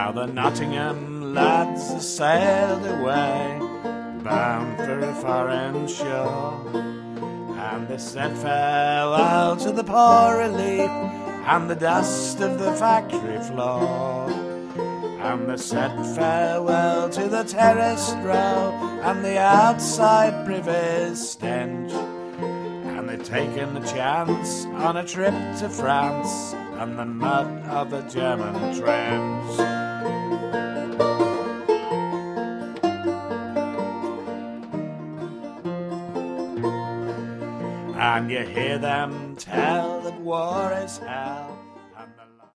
Now the Nottingham lads are sailed away, bound for a foreign shore, and they said farewell to the poor relief and the dust of the factory floor, and they said farewell to the terraced row and the outside privy's stench, and they'd taken a chance on a trip to France and the mud of the German trench. And you hear them tell that war is hell,